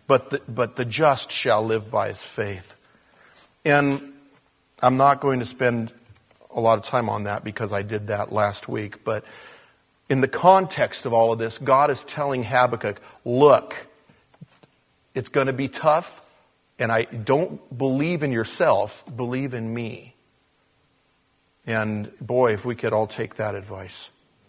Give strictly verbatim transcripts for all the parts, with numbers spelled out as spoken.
but the, but the just shall live by his faith. And I'm not going to spend a lot of time on that because I did that last week. But in the context of all of this, God is telling Habakkuk, look, it's going to be tough, and I don't believe in yourself, believe in me. And boy, if we could all take that advice.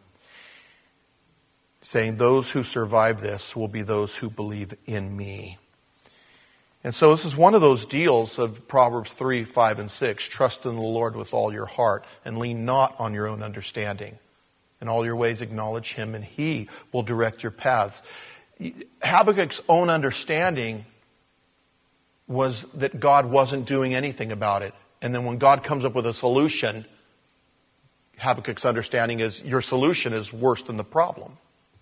Saying those who survive this will be those who believe in me. And so this is one of those deals of Proverbs three, five, and six. Trust in the Lord with all your heart and lean not on your own understanding. In all your ways acknowledge him and he will direct your paths. Habakkuk's own understanding was that God wasn't doing anything about it. And then when God comes up with a solution, Habakkuk's understanding is your solution is worse than the problem.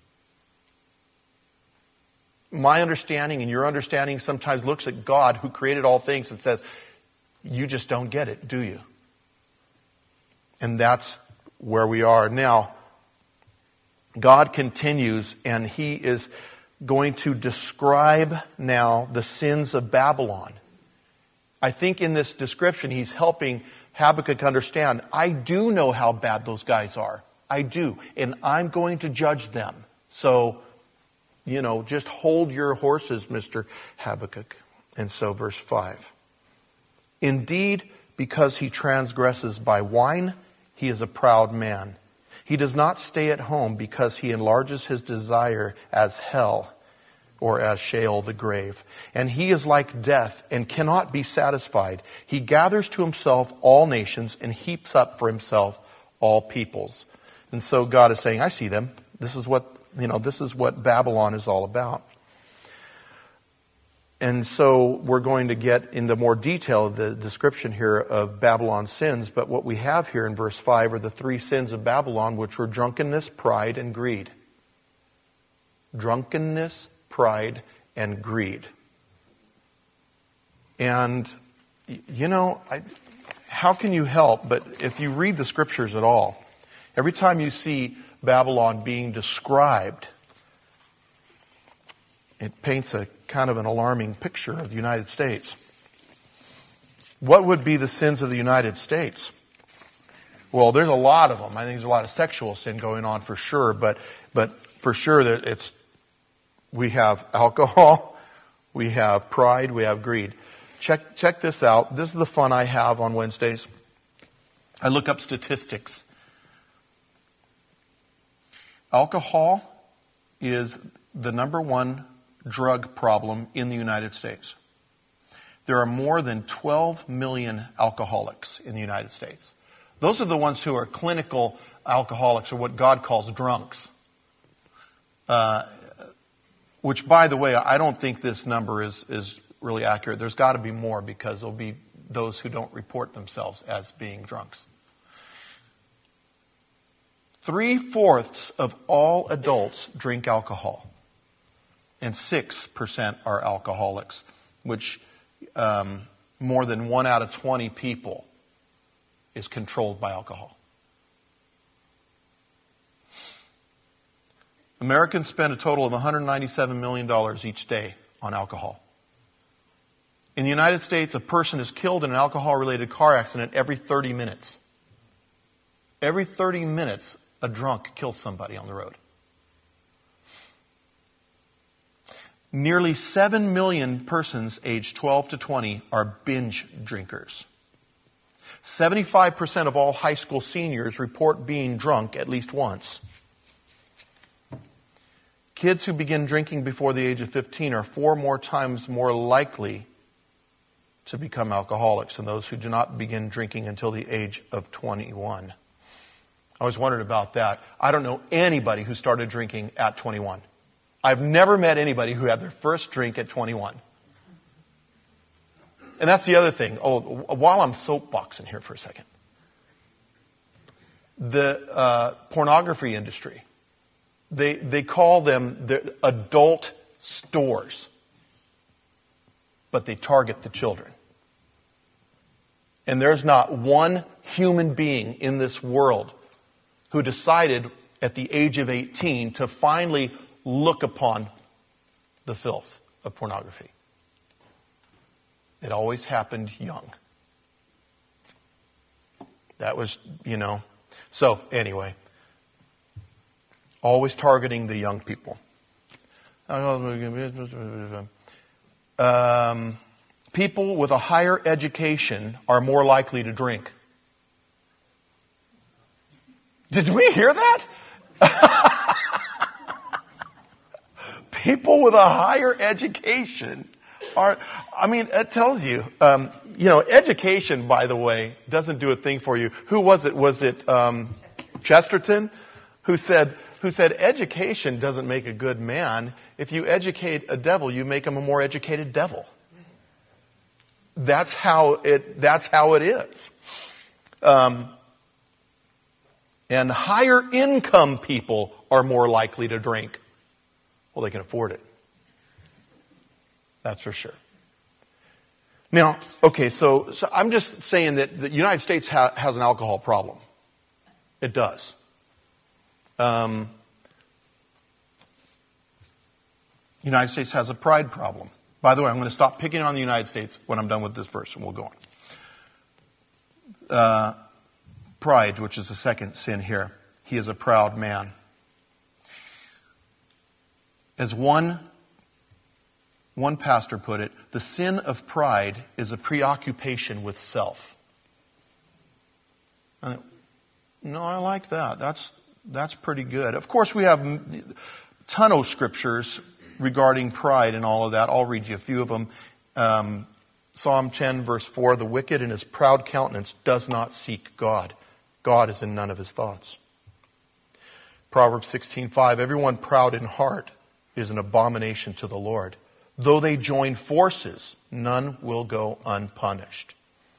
My understanding and your understanding sometimes looks at God who created all things and says, you just don't get it, do you? And that's where we are now. God continues, and he is going to describe now the sins of Babylon. I think in this description he's helping Habakkuk understand, I do know how bad those guys are. I do. And I'm going to judge them. So, you know, just hold your horses, Mister Habakkuk. And so verse five. Indeed, because he transgresses by wine, he is a proud man. He does not stay at home because he enlarges his desire as hell, or as Sheol, the grave. And he is like death and cannot be satisfied. He gathers to himself all nations and heaps up for himself all peoples. And so God is saying, I see them. This is what, you know, this is what Babylon is all about. And so we're going to get into more detail of the description here of Babylon's sins. But what we have here in verse five are the three sins of Babylon, which were drunkenness, pride, and greed. Drunkenness, pride, and greed. And, you know, I, how can you help? But if you read the scriptures at all, every time you see Babylon being described, it paints a kind of an alarming picture of the United States. What would be the sins of the United States? Well, there's a lot of them. I think there's a lot of sexual sin going on for sure, but but for sure that it's we have alcohol, we have pride, we have greed. Check check this out. This is the fun I have on Wednesdays. I look up statistics. Alcohol is the number one drug problem in the United States. There are more than twelve million alcoholics in the United States. Those are the ones who are clinical alcoholics, or what God calls drunks. Uh, which, by the way, I don't think this number is, is really accurate. There's got to be more, because there'll be those who don't report themselves as being drunks. Three-fourths of all adults drink alcohol. And six percent are alcoholics, which um, more than one out of twenty people is controlled by alcohol. Americans spend a total of one hundred ninety-seven million dollars each day on alcohol. In the United States, a person is killed in an alcohol-related car accident every thirty minutes. Every thirty minutes, a drunk kills somebody on the road. Nearly seven million persons aged twelve to twenty are binge drinkers. seventy-five percent of all high school seniors report being drunk at least once. Kids who begin drinking before the age of fifteen are four more times more likely to become alcoholics than those who do not begin drinking until the age of twenty-one. I always wondered about that. I don't know anybody who started drinking at twenty-one. I've never met anybody who had their first drink at twenty-one. And that's the other thing. Oh, while I'm soapboxing here for a second. The uh, pornography industry, they they call them the adult stores, but they target the children. And there's not one human being in this world who decided at the age of eighteen to finally look upon the filth. of pornography. It always happened young. That was, you know. So, anyway. Always targeting the young people. Um, people with a higher education are more likely to drink. Did we hear that? People with a higher education are, I mean, it tells you, um, you know, education, by the way, doesn't do a thing for you. Who was it? Was it um, Chesterton who said, who said education doesn't make a good man. If you educate a devil, you make him a more educated devil. That's how it, that's how it is. Um, and higher income people are more likely to drink. Well, they can afford it. That's for sure. Now, okay, so, so I'm just saying that the United States ha- has an alcohol problem. It does. Um, United States has a pride problem. By the way, I'm going to stop picking on the United States when I'm done with this verse, and we'll go on. Uh, pride, which is the second sin here. He is a proud man. As one, one pastor put it, the sin of pride is a preoccupation with self. I, no, I like that. That's that's pretty good. Of course, we have a ton of scriptures regarding pride and all of that. I'll read you a few of them. Um, Psalm ten, verse four, the wicked in his proud countenance does not seek God. God is in none of his thoughts. Proverbs sixteen five, everyone proud in heart is an abomination to the Lord. Though they join forces, none will go unpunished.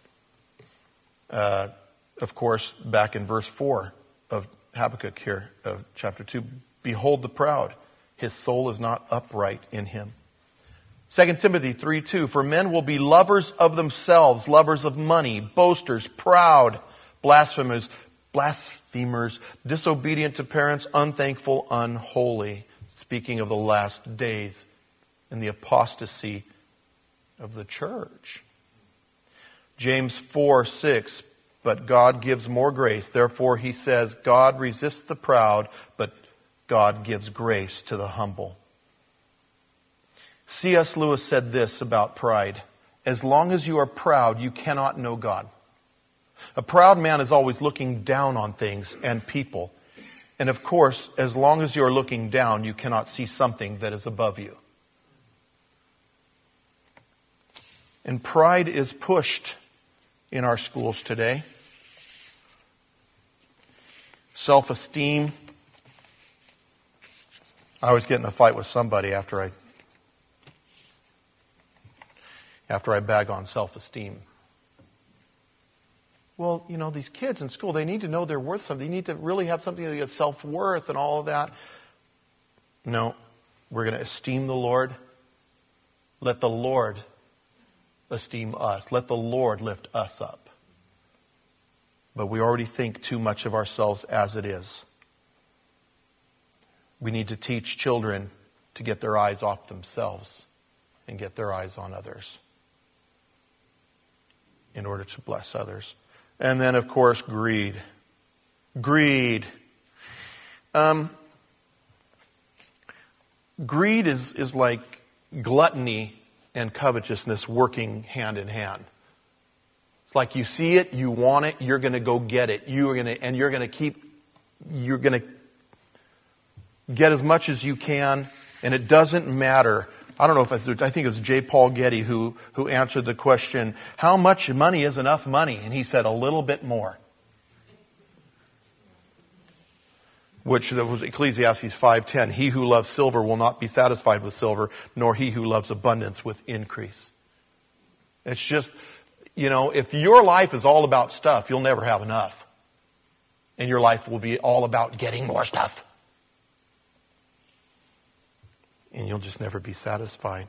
Uh, of course, back in verse four of Habakkuk here, of chapter two, behold the proud, his soul is not upright in him. Second Timothy three two, for men will be lovers of themselves, lovers of money, boasters, proud, blasphemers, blasphemers, disobedient to parents, unthankful, unholy. Speaking of the last days and the apostasy of the church. James four six, but God gives more grace. Therefore he says, God resists the proud, but God gives grace to the humble. C S Lewis said this about pride. As long as you are proud, you cannot know God. A proud man is always looking down on things and people. And of course, as long as you are looking down, you cannot see something that is above you. And pride is pushed in our schools today. Self-esteem. I always get in a fight with somebody after I after I bag on self-esteem. Well, you know, these kids in school, they need to know they're worth something. They need to really have something that gets self-worth and all of that. No, we're going to esteem the Lord. Let the Lord esteem us. Let the Lord lift us up. But we already think too much of ourselves as it is. We need to teach children to get their eyes off themselves and get their eyes on others in order to bless others. And then, of course, greed. Greed. Um, greed is, is like gluttony and covetousness working hand in hand. It's like you see it, you want it, you're going to go get it. You are going to, and you're going to keep, you're going to get as much as you can, and it doesn't matter. I don't know if it's, I think it was J. Paul Getty who, who answered the question, how much money is enough money? And he said, a little bit more. Which was Ecclesiastes five ten. He who loves silver will not be satisfied with silver, nor he who loves abundance with increase. It's just, you know, if your life is all about stuff, you'll never have enough. And your life will be all about getting more stuff. And you'll just never be satisfied.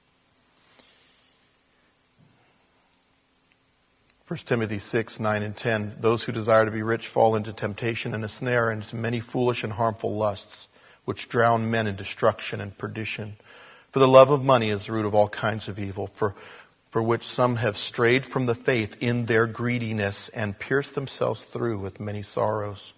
First Timothy six, nine and ten. Those who desire to be rich fall into temptation and a snare, and into many foolish and harmful lusts, which drown men in destruction and perdition. For the love of money is the root of all kinds of evil, for, for which some have strayed from the faith in their greediness and pierced themselves through with many sorrows.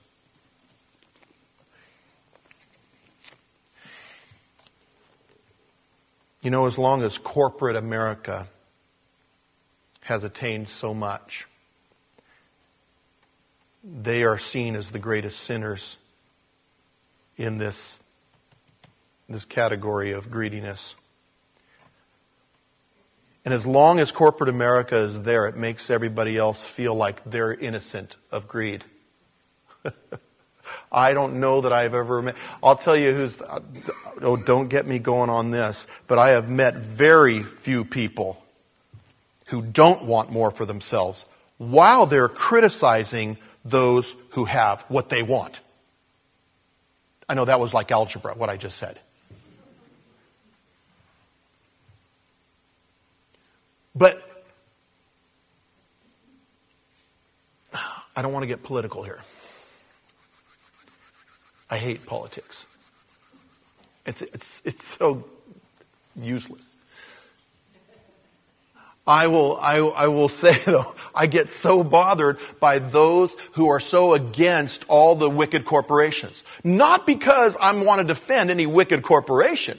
You know, as long as corporate America has attained so much, they are seen as the greatest sinners in this, this category of greediness. And as long as corporate America is there, it makes everybody else feel like they're innocent of greed. I don't know that I've ever met. I'll tell you who's, oh, don't get me going on this, but I have met very few people who don't want more for themselves while they're criticizing those who have what they want. I know that was like algebra, what I just said. But I don't want to get political here. I hate politics. It's, it's, it's so useless. I will, I, I will say though, I get so bothered by those who are so against all the wicked corporations. Not because I want to defend any wicked corporation,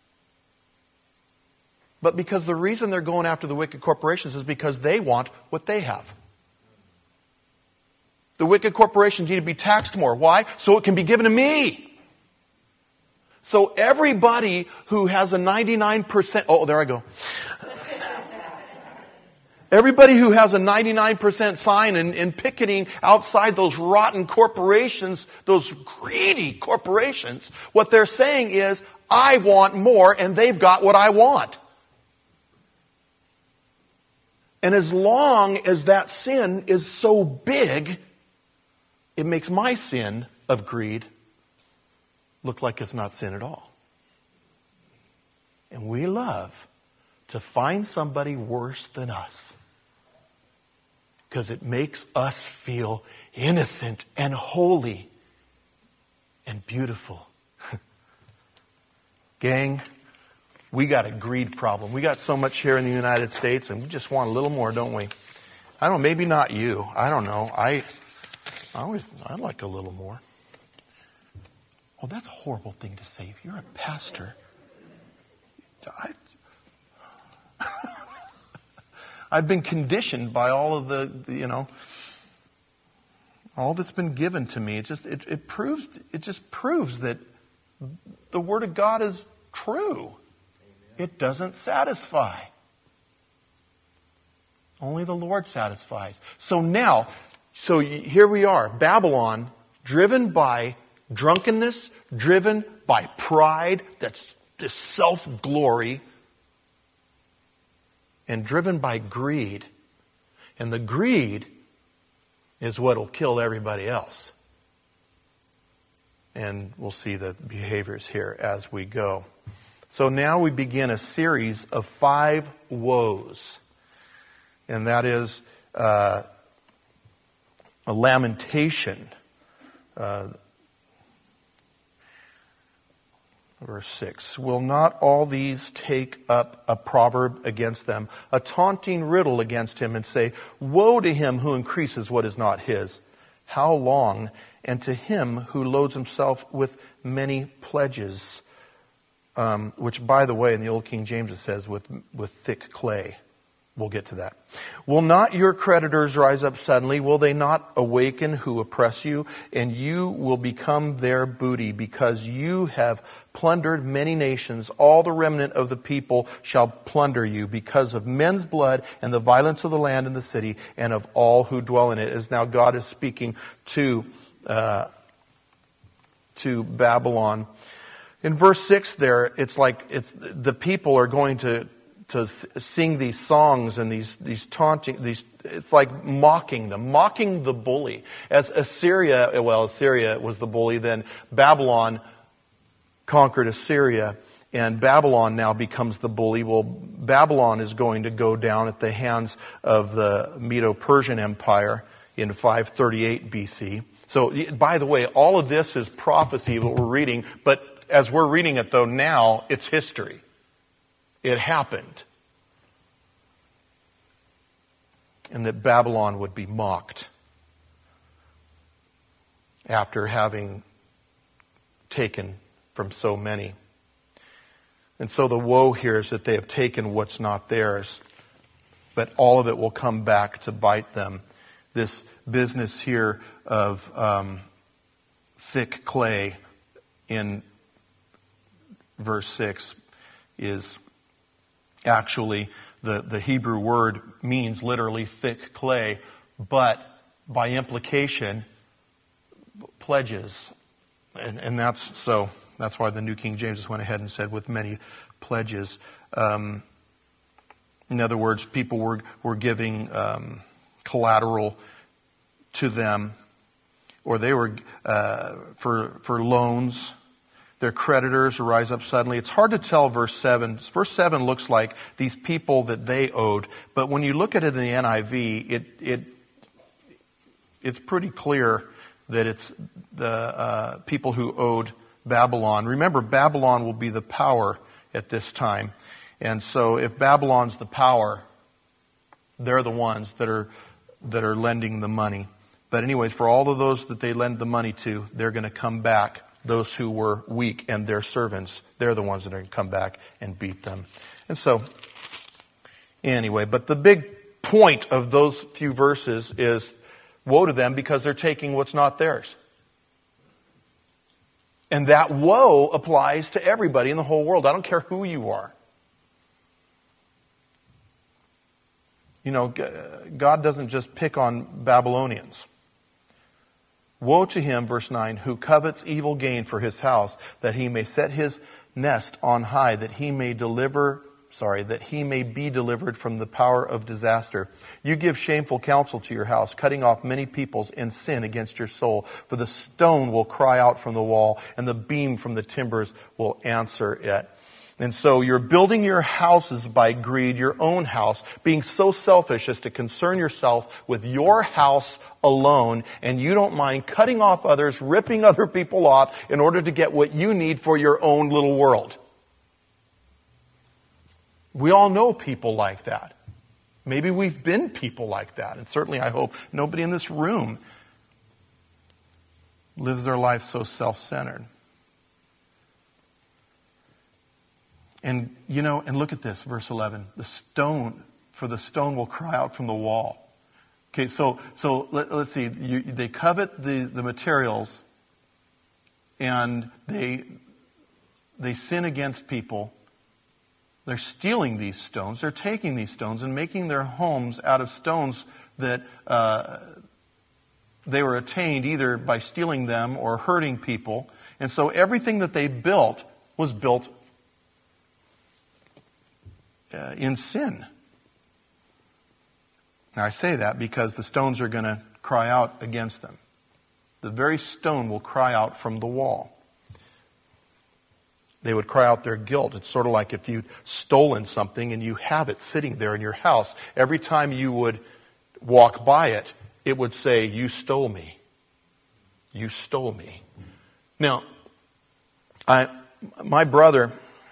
but because the reason they're going after the wicked corporations is because they want what they have. The wicked corporations need to be taxed more. Why? So it can be given to me. So everybody who has a ninety-nine percent... Oh, there I go. Everybody who has a ninety-nine percent sign and, and picketing outside those rotten corporations, those greedy corporations, what they're saying is, I want more and they've got what I want. And as long as that sin is so big, it makes my sin of greed look like it's not sin at all. And we love to find somebody worse than us because it makes us feel innocent and holy and beautiful. Gang, we got a greed problem. We got so much here in the United States and we just want a little more, don't we? I don't know, maybe not you. I don't know. I... I always, I'd like a little more. Oh, that's a horrible thing to say. If you're a pastor, I, I've been conditioned by all of the, the, you know, all that's been given to me. It just, it, it proves, it just proves that the Word of God is true. It doesn't satisfy. Only the Lord satisfies. So now, So here we are, Babylon, driven by drunkenness, driven by pride, that's this self-glory, and driven by greed. And the greed is what will kill everybody else. And we'll see the behaviors here as we go. So now we begin a series of five woes. And that is... Uh, A lamentation, uh, verse six. Will not all these take up a proverb against them, a taunting riddle against him, and say, woe to him who increases what is not his? How long? And to him who loads himself with many pledges, um, which, by the way, in the Old King James it says with, with thick clay. We'll get to that. Will not your creditors rise up suddenly? Will they not awaken who oppress you? And you will become their booty because you have plundered many nations. All the remnant of the people shall plunder you because of men's blood and the violence of the land and the city and of all who dwell in it. As now God is speaking to, uh, to Babylon. In verse six there, it's like it's the people are going to to sing these songs and these, these taunting, these, it's like mocking them, mocking the bully. As Assyria, well, Assyria was the bully, then Babylon conquered Assyria, and Babylon now becomes the bully. Well, Babylon is going to go down at the hands of the Medo-Persian Empire in five thirty-eight B C. So, by the way, all of this is prophecy, what we're reading, but as we're reading it, though, now, it's history. it happened. And that Babylon would be mocked after having taken from so many. And so the woe here is that they have taken what's not theirs, but all of it will come back to bite them. This business here of um, thick clay in verse six is actually, the, the Hebrew word means literally thick clay, but by implication, pledges. And, and that's so that's why the New King James went ahead and said with many pledges. Um, in other words, people were, were giving um, collateral to them, or they were uh, for for loans. Their creditors rise up suddenly. It's hard to tell verse seven. Verse seven looks like these people that they owed, but when you look at it in the N I V, it it it's pretty clear that it's the uh, people who owed Babylon. Remember, Babylon will be the power at this time. And so if Babylon's the power, they're the ones that are that are lending the money. But anyways, for all of those that they lend the money to, they're going to come back. Those who were weak and their servants, they're the ones that are going to come back and beat them. And so, anyway, but the big point of those few verses is woe to them because they're taking what's not theirs. And that woe applies to everybody in the whole world. I don't care who you are. You know, God doesn't just pick on Babylonians. Woe to him, verse nine, who covets evil gain for his house, that he may set his nest on high, that he may deliver, sorry, that he may be delivered from the power of disaster. You give shameful counsel to your house, cutting off many peoples in sin against your soul. For the stone will cry out from the wall, and the beam from the timbers will answer it. And so you're building your houses by greed, your own house, being so selfish as to concern yourself with your house alone, and you don't mind cutting off others, ripping other people off in order to get what you need for your own little world. We all know people like that. Maybe we've been people like that, and certainly I hope nobody in this room lives their life so self-centered. And, you know, and look at this, verse eleven. The stone, for the stone will cry out from the wall. Okay, so so let, let's see. You, they covet the, the materials, and they they sin against people. They're stealing these stones. They're taking these stones and making their homes out of stones that uh, they were attained either by stealing them or hurting people. And so everything that they built was built Uh, in sin. Now I say that because the stones are going to cry out against them. The very stone will cry out from the wall. They would cry out their guilt. It's sort of like if you'd stolen something and you have it sitting there in your house. Every time you would walk by it, it would say, "You stole me. You stole me." Now, I, my brother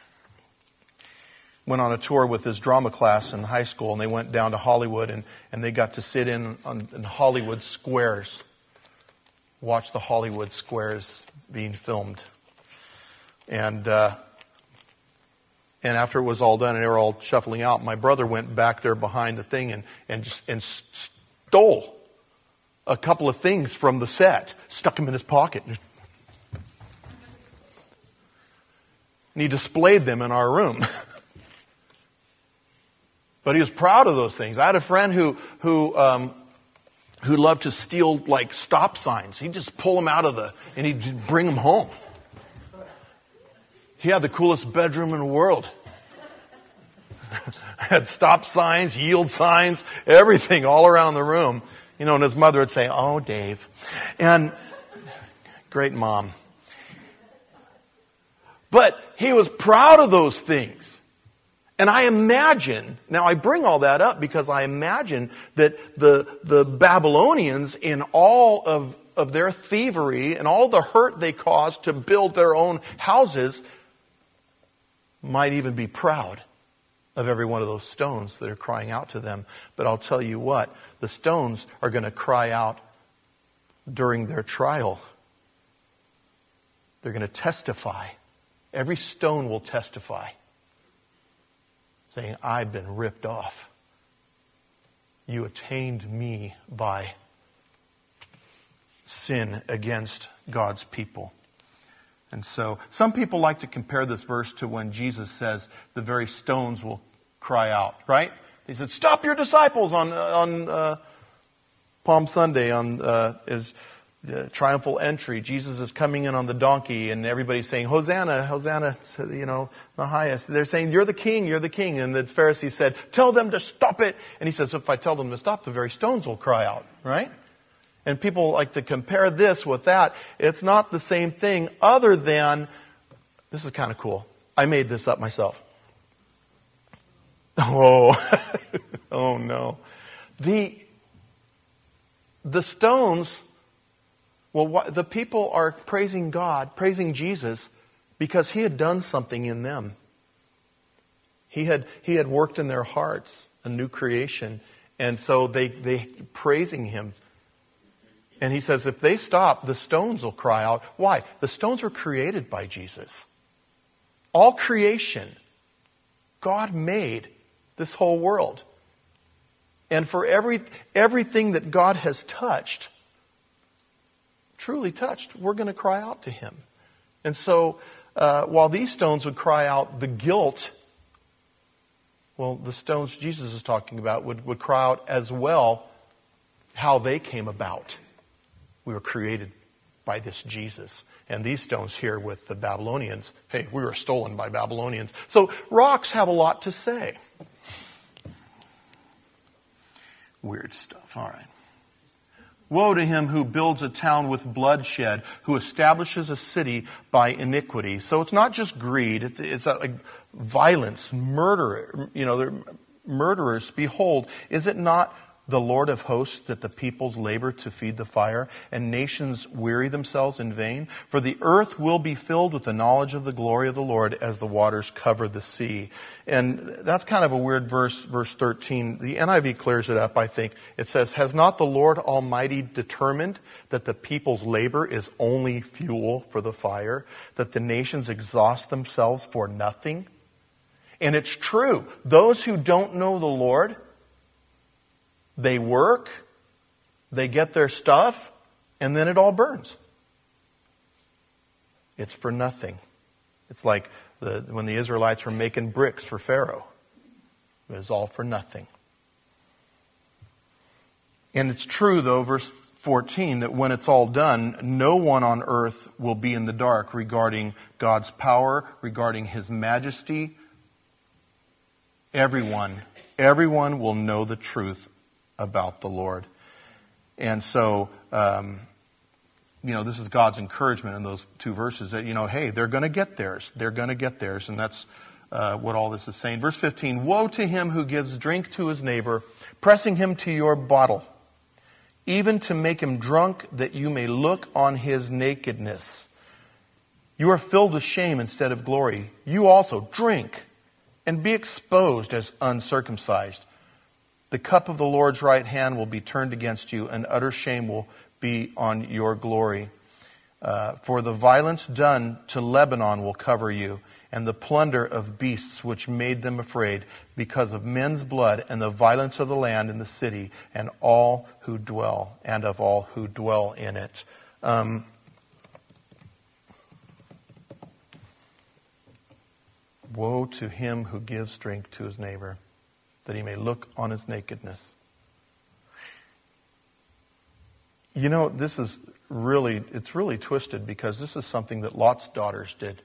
went on a tour with his drama class in high school, and they went down to Hollywood, and, and they got to sit in on in Hollywood squares, watch the Hollywood squares being filmed. And uh, and after it was all done and they were all shuffling out, my brother went back there behind the thing and and just, and stole a couple of things from the set, stuck them in his pocket, and he displayed them in our room. But he was proud of those things. I had a friend who who um, who loved to steal like stop signs. He'd just pull them out of the and he'd bring them home. He had the coolest bedroom in the world. Had stop signs, yield signs, everything all around the room. You know, and his mother would say, "Oh, Dave," and great mom. But he was proud of those things. And I imagine, now I bring all that up because I imagine that the the Babylonians, in all of, of their thievery and all the hurt they caused to build their own houses, might even be proud of every one of those stones that are crying out to them. But I'll tell you what, the stones are going to cry out during their trial. They're going to testify. Every stone will testify, saying, I've been ripped off. You attained me by sin against God's people. And so some people like to compare this verse to when Jesus says the very stones will cry out, right? He said, stop your disciples on on uh, Palm Sunday, on uh, his the triumphal entry. Jesus is coming in on the donkey and everybody's saying, Hosanna, Hosanna, you know, the highest. They're saying, you're the king, you're the king. And the Pharisees said, tell them to stop it. And he says, if I tell them to stop, the very stones will cry out, right? And people like to compare this with that. It's not the same thing other than, this is kind of cool. I made this up myself. Oh, oh no. The, the stones, well, what, the people are praising God, praising Jesus, because He had done something in them. He had, he had worked in their hearts, a new creation. And so they, they praising Him. And He says, if they stop, the stones will cry out. Why? The stones were created by Jesus. All creation. God made this whole world. And for every everything that God has touched, truly touched, we're going to cry out to Him. And so, uh, while these stones would cry out the guilt, well, the stones Jesus is talking about would, would cry out as well how they came about. We were created by this Jesus. And these stones here with the Babylonians, hey, we were stolen by Babylonians. So rocks have a lot to say. Weird stuff. All right. Woe to him who builds a town with bloodshed, who establishes a city by iniquity. So it's not just greed. It's, it's like violence, murder. You know, they're murderers. Behold, is it not the Lord of hosts that the peoples labor to feed the fire, and nations weary themselves in vain? For the earth will be filled with the knowledge of the glory of the Lord as the waters cover the sea. And that's kind of a weird verse, verse thirteen. The N I V clears it up, I think. It says, has not the Lord Almighty determined that the people's labor is only fuel for the fire, that the nations exhaust themselves for nothing? And it's true. Those who don't know the Lord, they work, they get their stuff, and then it all burns. It's for nothing. It's like the, when the Israelites were making bricks for Pharaoh. It was all for nothing. And it's true, though, verse fourteen, that when it's all done, no one on earth will be in the dark regarding God's power, regarding His majesty. Everyone, everyone will know the truth about the Lord. And so, um, you know, this is God's encouragement in those two verses that, you know, hey, they're going to get theirs. They're going to get theirs. And that's uh, what all this is saying. Verse fifteen, woe to him who gives drink to his neighbor, pressing him to your bottle, even to make him drunk that you may look on his nakedness. You are filled with shame instead of glory. You also drink and be exposed as uncircumcised. The cup of the Lord's right hand will be turned against you, and utter shame will be on your glory. Uh, for the violence done to Lebanon will cover you, and the plunder of beasts which made them afraid, because of men's blood and the violence of the land and the city, and all who dwell, and of all who dwell in it. Um, woe to him who gives drink to his neighbor, that he may look on his nakedness. You know, this is really, it's really twisted, because this is something that Lot's daughters did.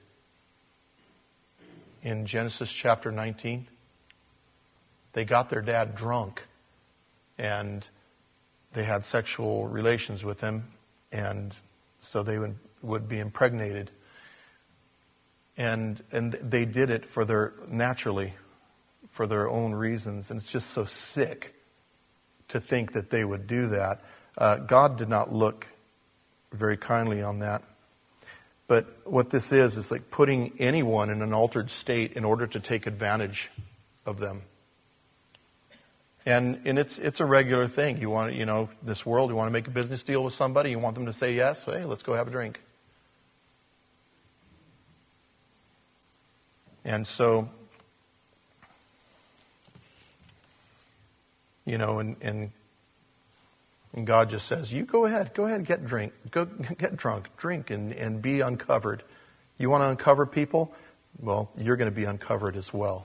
In Genesis chapter nineteen, they got their dad drunk, and they had sexual relations with him, and so they would, would be impregnated. And, and they did it for their, naturally, for their own reasons. And it's just so sick to think that they would do that. Uh, God did not look very kindly on that. But what this is, is like putting anyone in an altered state in order to take advantage of them. And and it's it's a regular thing. You want, you know, this world, you want to make a business deal with somebody, you want them to say yes, hey, let's go have a drink. And so, you know, and, and and God just says, you go ahead, go ahead, get drink, go get drunk, drink, and, and be uncovered. You want to uncover people? Well, you're going to be uncovered as well.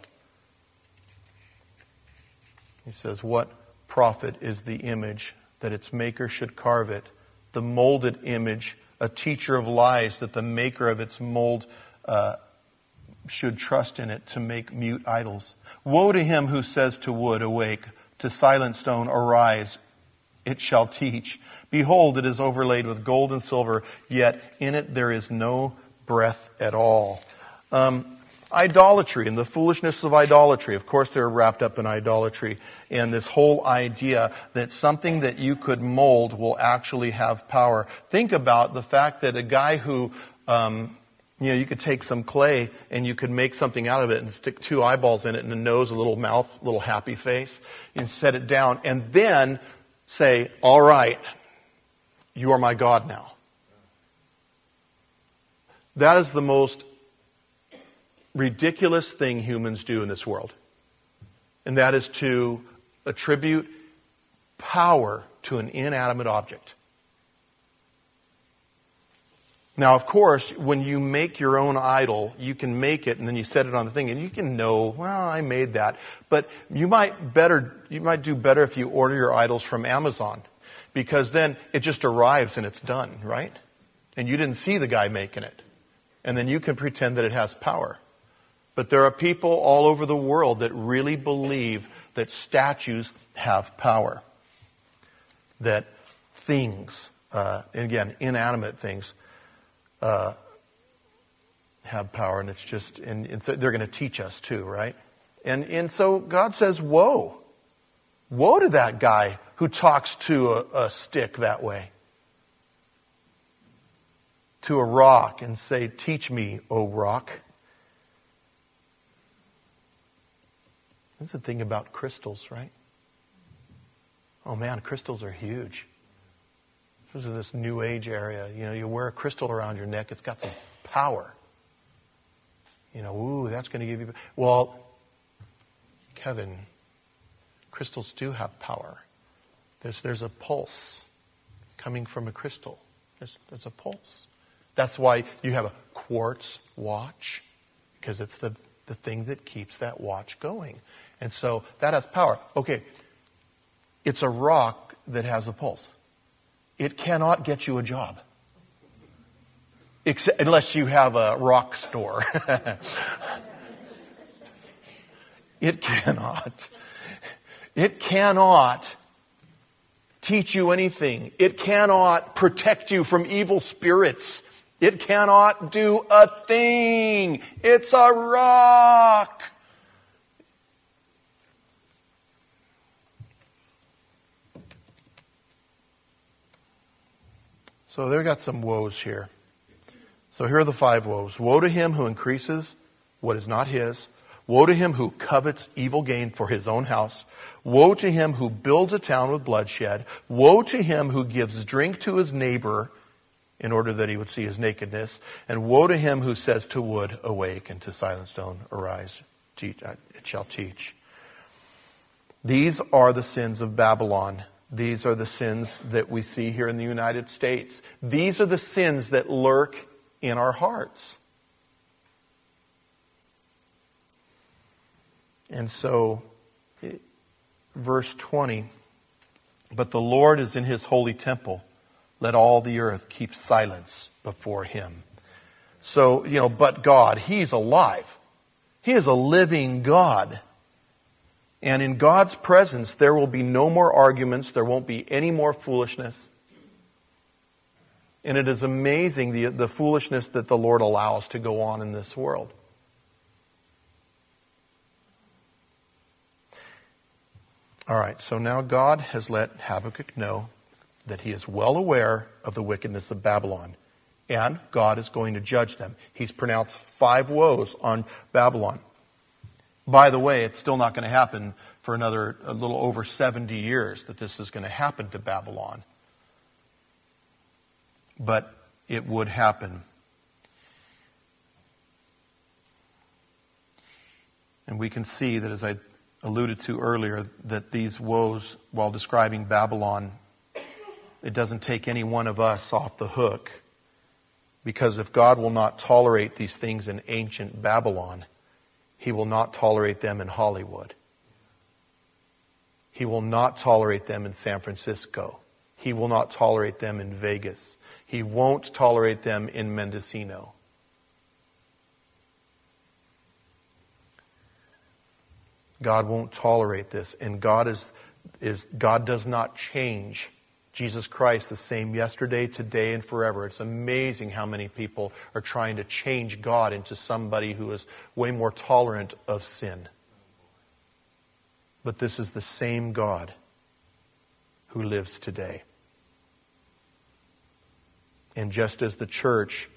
He says, what profit is the image that its maker should carve it? The molded image, a teacher of lies, that the maker of its mold uh, should trust in it to make mute idols. Woe to him who says to wood, awake, to silent stone, arise, it shall teach. Behold, it is overlaid with gold and silver, yet in it there is no breath at all. Um, idolatry and the foolishness of idolatry. Of course, they're wrapped up in idolatry and this whole idea that something that you could mold will actually have power. Think about the fact that a guy who, um, you know, you could take some clay and you could make something out of it and stick two eyeballs in it and a nose, a little mouth, a little happy face, and set it down and then say, all right, you are my God now. That is the most ridiculous thing humans do in this world. And that is to attribute power to an inanimate object. Now, of course, when you make your own idol, you can make it and then you set it on the thing and you can know, well, I made that. But you might better, you might do better if you order your idols from Amazon, because then it just arrives and it's done, right? And you didn't see the guy making it. And then you can pretend that it has power. But there are people all over the world that really believe that statues have power. That things, uh, and again, inanimate things, uh, have power. And it's just, and, and so they're going to teach us too, right? And, and so God says, woe. Woe to that guy who talks to a, a stick that way. To a rock and say, teach me, O rock. That's the thing about crystals, right? Oh man, crystals are huge. This is this New Age area. You know, you wear a crystal around your neck, it's got some power. You know, ooh, that's going to give you... Well, Kevin, crystals do have power. There's, there's a pulse coming from a crystal. There's, there's a pulse. That's why you have a quartz watch, because it's the, the thing that keeps that watch going. And so that has power. Okay, it's a rock that has a pulse. It cannot get you a job. Except, unless you have a rock store. It cannot. It cannot teach you anything. It cannot protect you from evil spirits. It cannot do a thing. It's a rock. So they've got some woes here. So here are the five woes. Woe to him who increases what is not his. Woe to him who covets evil gain for his own house. Woe to him who builds a town with bloodshed. Woe to him who gives drink to his neighbor in order that he would see his nakedness. And woe to him who says to wood, awake, and to silent stone, arise, teach, it shall teach. These are the sins of Babylon. These are the sins that we see here in the United States. These are the sins that lurk in our hearts. And so, verse twenty, but the Lord is in his holy temple. Let all the earth keep silence before him. So, you know, but God, he's alive. He is a living God. And in God's presence, there will be no more arguments. There won't be any more foolishness. And it is amazing the, the foolishness that the Lord allows to go on in this world. All right, so now God has let Habakkuk know that he is well aware of the wickedness of Babylon. And God is going to judge them. He's pronounced five woes on Babylon. By the way, it's still not going to happen for another a little over seventy years that this is going to happen to Babylon. But it would happen. And we can see that, as I alluded to earlier, that these woes, while describing Babylon, it doesn't take any one of us off the hook. Because if God will not tolerate these things in ancient Babylon, He will not tolerate them in Hollywood. He will not tolerate them in San Francisco. He will not tolerate them in Vegas. He won't tolerate them in Mendocino. God won't tolerate this. And God is, is God does not change. Jesus Christ, the same yesterday, today, and forever. It's amazing how many people are trying to change God into somebody who is way more tolerant of sin. But this is the same God who lives today. And just as the church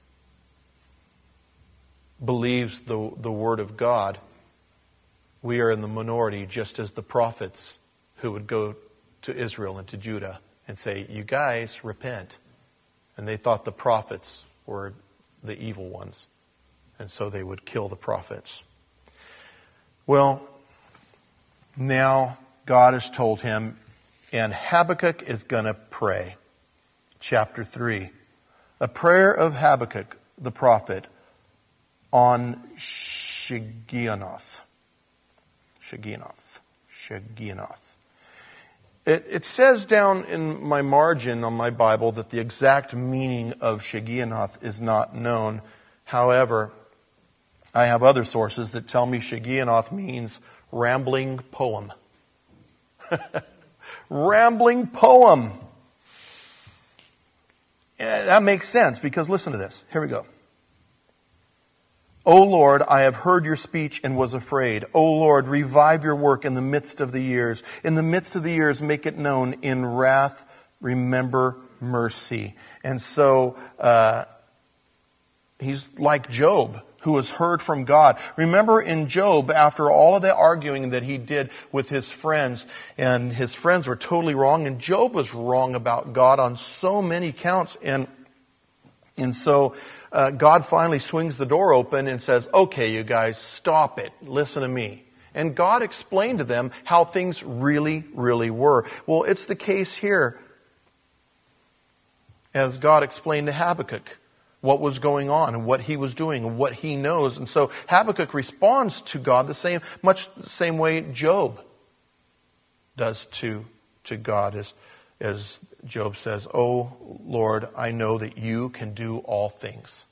believes the, the Word of God, we are in the minority, just as the prophets who would go to Israel and to Judah and say, you guys, repent. And they thought the prophets were the evil ones. And so they would kill the prophets. Well, now God has told him, and Habakkuk is going to pray. Chapter three. A prayer of Habakkuk, the prophet, on Shigionoth. Shigionoth. Shigionoth. It, it says down in my margin on my Bible that the exact meaning of Shigionoth is not known. However, I have other sources that tell me Shigionoth means rambling poem. Rambling poem. Yeah, that makes sense because listen to this. Here we go. O Lord, I have heard your speech and was afraid. O Lord, revive your work in the midst of the years. In the midst of the years, make it known. In wrath, remember mercy. And so, uh, he's like Job, who has heard from God. Remember in Job, after all of the arguing that he did with his friends, and his friends were totally wrong, and Job was wrong about God on so many counts, and and so uh, God finally swings the door open and says, okay, you guys, stop it. Listen to me. And God explained to them how things really, really were. Well, it's the case here, as God explained to Habakkuk what was going on and what he was doing and what he knows. And so Habakkuk responds to God the same, much the same way Job does to, to God, as, as Job says, "Oh Lord, I know that you can do all things."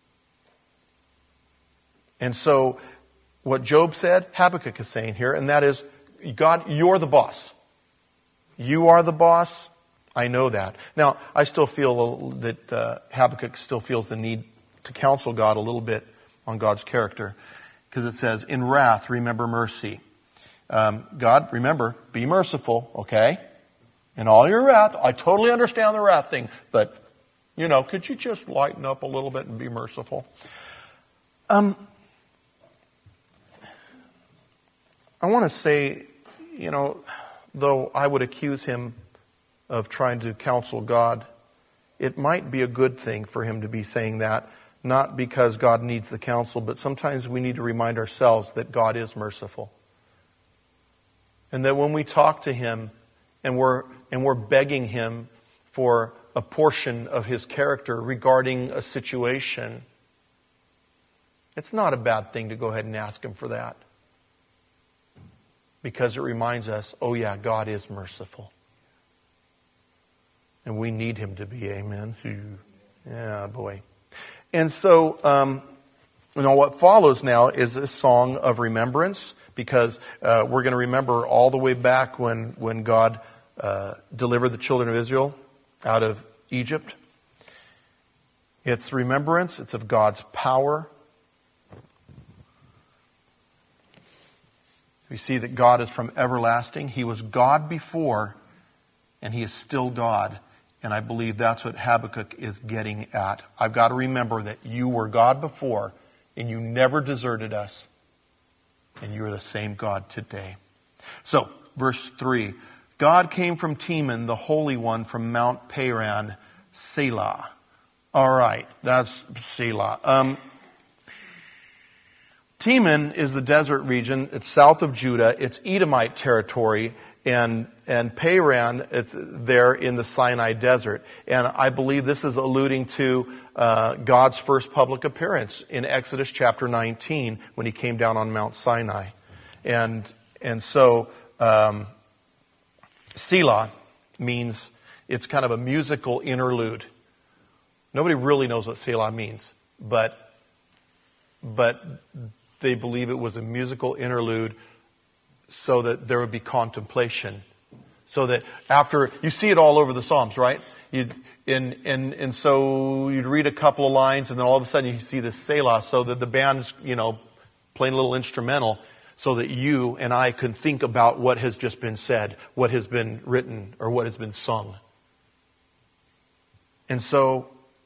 And so what Job said, Habakkuk is saying here, and that is, God, you're the boss. You are the boss. I know that. Now, I still feel that uh, Habakkuk still feels the need to counsel God a little bit on God's character. Because it says, in wrath, remember mercy. Um, God, remember, be merciful, okay? In all your wrath, I totally understand the wrath thing. But, you know, could you just lighten up a little bit and be merciful? Um, I want to say, you know, though I would accuse him of trying to counsel God, it might be a good thing for him to be saying that, not because God needs the counsel, but sometimes we need to remind ourselves that God is merciful. And that when we talk to him and we're, and we're begging him for a portion of his character regarding a situation, it's not a bad thing to go ahead and ask him for that. Because it reminds us, oh yeah, God is merciful. And we need him to be, amen. Yeah, boy. And so, um, you know, what follows now is a song of remembrance, because uh, we're going to remember all the way back when, when God uh, delivered the children of Israel out of Egypt. It's remembrance. It's of God's power. We see that God is from everlasting. He was God before, and he is still God. And I believe that's what Habakkuk is getting at. I've got to remember that you were God before, and you never deserted us. And you are the same God today. So, verse three. God came from Teman, the Holy One, from Mount Paran, Selah. All right, that's Selah. Um, Teman is the desert region. It's south of Judah. It's Edomite territory. And, and Paran, it's there in the Sinai desert. And I believe this is alluding to uh, God's first public appearance in Exodus chapter nineteen when he came down on Mount Sinai. And, and so um, Selah means it's kind of a musical interlude. Nobody really knows what Selah means, but but they believe it was a musical interlude so that there would be contemplation. So that after, you see it all over the Psalms, right? You'd, and, and, and so you'd read a couple of lines and then all of a sudden you see this Selah, so that the band's, you know, playing a little instrumental so that you and I can think about what has just been said, what has been written, or what has been sung. And so,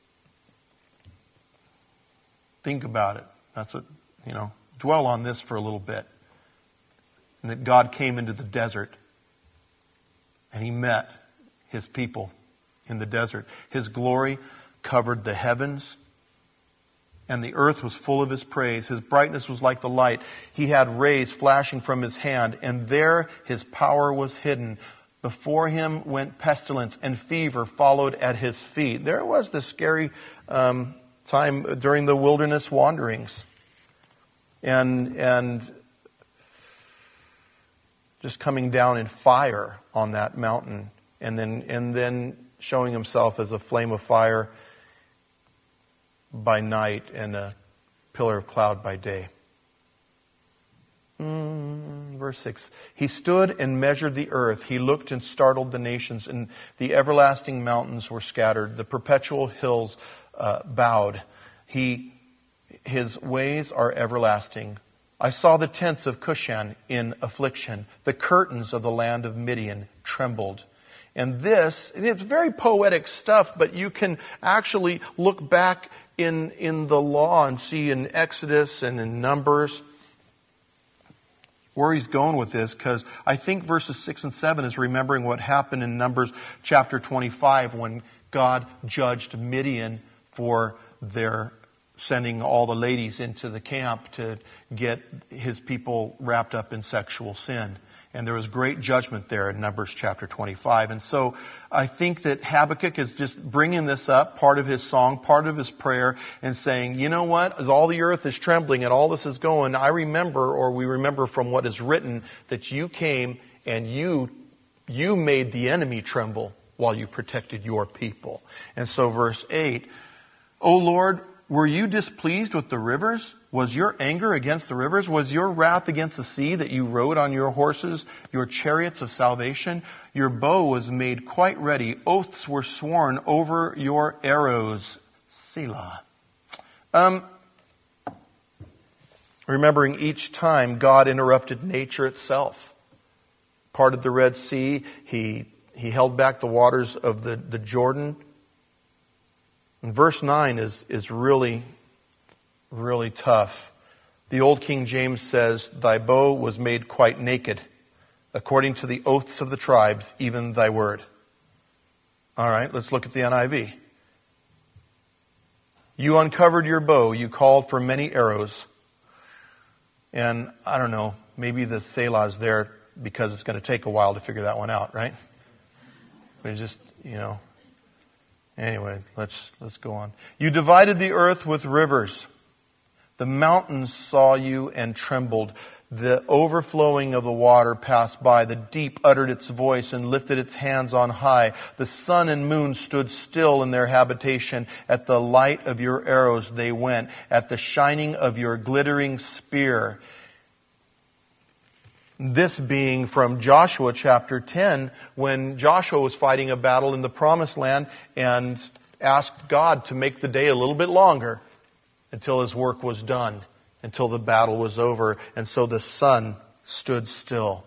think about it. That's what, you know, dwell on this for a little bit. And that God came into the desert and he met his people in the desert. His glory covered the heavens and the earth was full of his praise. His brightness was like the light. He had rays flashing from his hand, and there his power was hidden. Before him went pestilence, and fever followed at his feet. There was this scary um, time during the wilderness wanderings. And, and just coming down in fire on that mountain, and then, and then showing himself as a flame of fire by night and a pillar of cloud by day. Mm, verse six. He stood and measured the earth. He looked and startled the nations, and the everlasting mountains were scattered. The perpetual hills uh, bowed. He, his ways are everlasting. I saw the tents of Cushan in affliction. The curtains of the land of Midian trembled. And this, and it's very poetic stuff, but you can actually look back in, in the law and see in Exodus and in Numbers where he's going with this, because I think verses six and seven is remembering what happened in Numbers chapter twenty-five when God judged Midian for their sending all the ladies into the camp to get his people wrapped up in sexual sin. And there was great judgment there in Numbers chapter twenty-five. And so I think that Habakkuk is just bringing this up, part of his song, part of his prayer, and saying, you know what, as all the earth is trembling and all this is going, I remember, or we remember from what is written, that you came and you, you made the enemy tremble while you protected your people. And so verse eight, O Lord, were you displeased with the rivers? Was your anger against the rivers? Was your wrath against the sea that you rode on your horses, your chariots of salvation? Your bow was made quite ready. Oaths were sworn over your arrows. Selah. Um, remembering each time God interrupted nature itself. Parted the Red Sea. He, he held back the waters of the, the Jordan. And verse nine is, is really, really tough. The old King James says, thy bow was made quite naked, according to the oaths of the tribes, even thy word. All right, let's look at the N I V. You uncovered your bow, you called for many arrows. And I don't know, maybe the Selah is there because it's going to take a while to figure that one out, right? But it just, you know. Anyway, let's let's go on. You divided the earth with rivers. The mountains saw you and trembled. The overflowing of the water passed by. The deep uttered its voice and lifted its hands on high. The sun and moon stood still in their habitation. At the light of your arrows they went. At the shining of your glittering spear. This being from Joshua chapter ten, when Joshua was fighting a battle in the Promised Land and asked God to make the day a little bit longer until his work was done, until the battle was over. And so the sun stood still.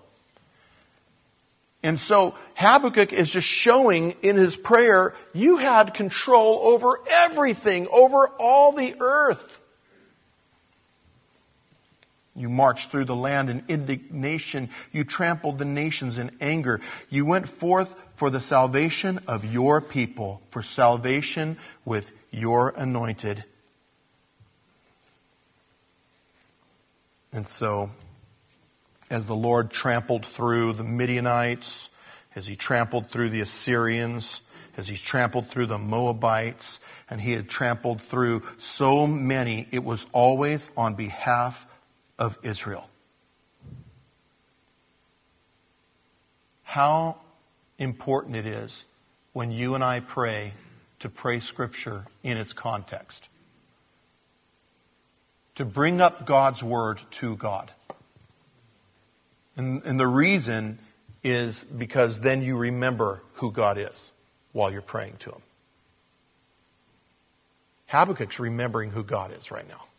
And so Habakkuk is just showing in his prayer, you had control over everything, over all the earth. You marched through the land in indignation. You trampled the nations in anger. You went forth for the salvation of your people, for salvation with your anointed. And so, as the Lord trampled through the Midianites, as He trampled through the Assyrians, as He trampled through the Moabites, and He had trampled through so many, it was always on behalf of Israel. How important it is when you and I pray to pray Scripture in its context. To bring up God's Word to God. And, and the reason is because then you remember who God is while you're praying to Him. Habakkuk's remembering who God is right now.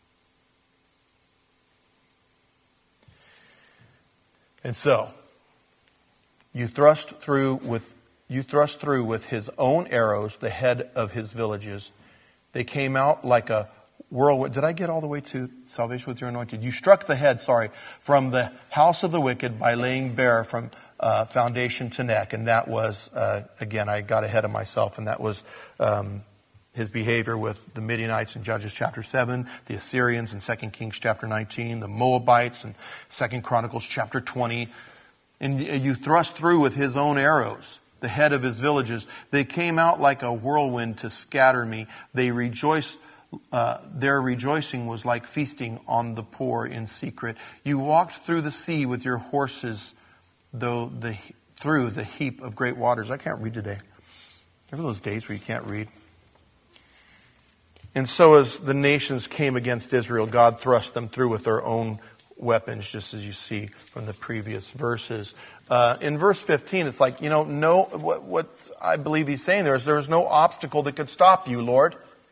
And so, you thrust through with you thrust through with his own arrows the head of his villages. They came out like a whirlwind. Did I get all the way to salvation with your anointed? You struck the head, sorry, from the house of the wicked by laying bare from uh, foundation to neck. And that was, uh, again, I got ahead of myself, and that was um, his behavior with the Midianites in Judges chapter seven, the Assyrians in Second Kings chapter nineteen, the Moabites in Second Chronicles chapter twenty. And you thrust through with his own arrows the head of his villages. They came out like a whirlwind to scatter me. They rejoiced. Uh, their rejoicing was like feasting on the poor in secret. You walked through the sea with your horses, though the through the heap of great waters. I can't read today. Remember those days where you can't read? And so as the nations came against Israel, God thrust them through with their own weapons, just as you see from the previous verses. Uh, in verse fifteen, it's like, you know, no, what, what I believe he's saying there is there is no obstacle that could stop you, Lord.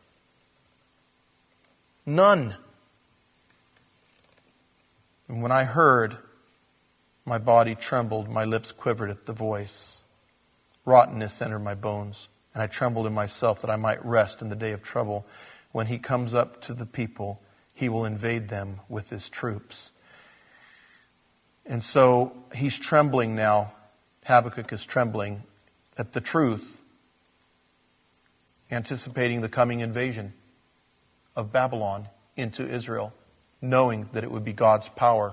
None. And when I heard, my body trembled, my lips quivered at the voice. Rottenness entered my bones, and I trembled in myself that I might rest in the day of trouble. When he comes up to the people, he will invade them with his troops. And so he's trembling now. Habakkuk is trembling at the truth, anticipating the coming invasion of Babylon into Israel, knowing that it would be God's power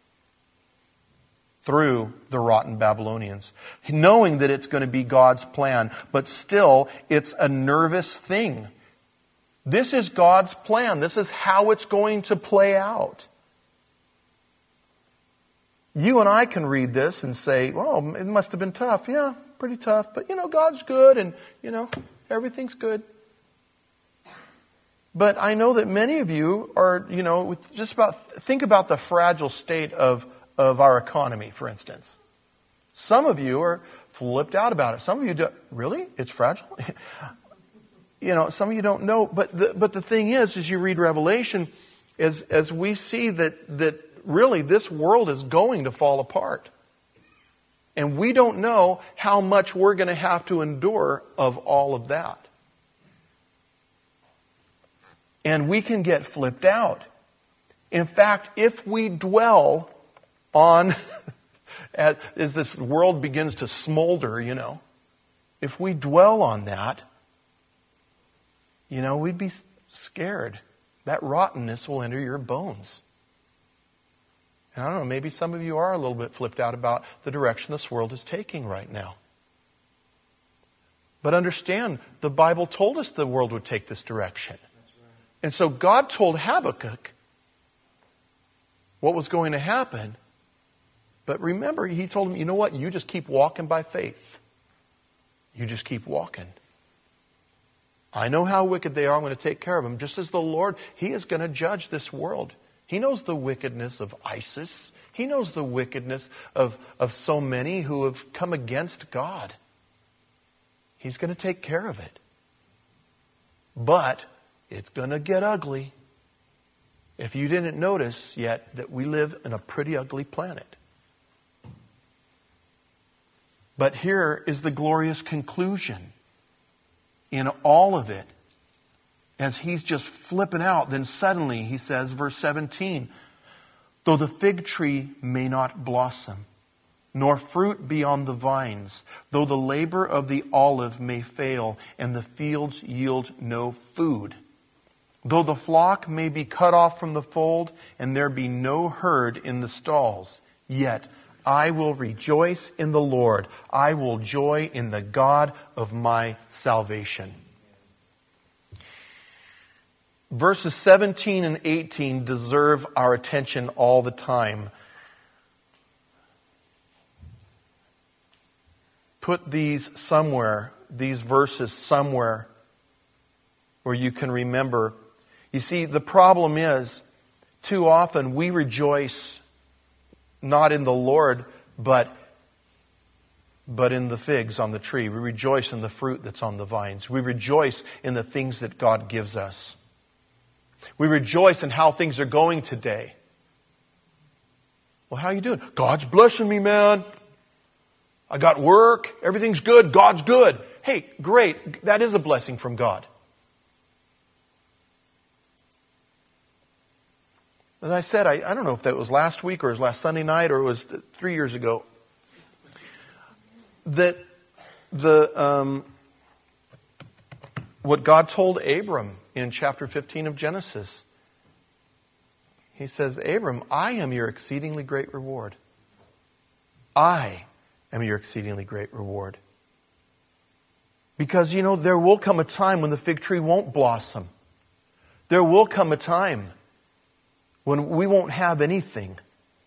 through the rotten Babylonians, knowing that it's going to be God's plan, but still it's a nervous thing. This is God's plan. This is how it's going to play out. You and I can read this and say, well, it must have been tough. Yeah, pretty tough. But, you know, God's good and, you know, everything's good. But I know that many of you are, you know, just about, think about the fragile state of, of our economy, for instance. Some of you are flipped out about it. Some of you do, really? It's fragile? You know, some of you don't know. But the, but the thing is, as you read Revelation, as, as we see that, that really this world is going to fall apart. And we don't know how much we're going to have to endure of all of that. And we can get flipped out. In fact, if we dwell on, as, as this world begins to smolder, you know, if we dwell on that, you know, we'd be scared. That rottenness will enter your bones. And I don't know, maybe some of you are a little bit flipped out about the direction this world is taking right now. But understand, the Bible told us the world would take this direction. And so God told Habakkuk what was going to happen. But remember, he told him, you know what? You just keep walking by faith. You just keep walking. I know how wicked they are. I'm going to take care of them. Just as the Lord, He is going to judge this world. He knows the wickedness of ISIS. He knows the wickedness of, of so many who have come against God. He's going to take care of it. But it's going to get ugly. If you didn't notice yet that we live in a pretty ugly planet. But here is the glorious conclusion. In all of it, as he's just flipping out, then suddenly he says, verse seventeen, Though the fig tree may not blossom, nor fruit be on the vines, though the labor of the olive may fail, and the fields yield no food, though the flock may be cut off from the fold, and there be no herd in the stalls, yet I will rejoice in the Lord. I will joy in the God of my salvation. Verses seventeen and eighteen deserve our attention all the time. Put these somewhere, these verses somewhere where you can remember. You see, the problem is, too often we rejoice not in the Lord, but, but in the figs on the tree. We rejoice in the fruit that's on the vines. We rejoice in the things that God gives us. We rejoice in how things are going today. Well, how are you doing? God's blessing me, man. I got work. Everything's good. God's good. Hey, great. That is a blessing from God. As I said, I, I don't know if that was last week or it was last Sunday night or it was three years ago, that the um, what God told Abram in chapter fifteen of Genesis. He says, Abram, I am your exceedingly great reward. I am your exceedingly great reward. Because, you know, there will come a time when the fig tree won't blossom. There will come a time when we won't have anything.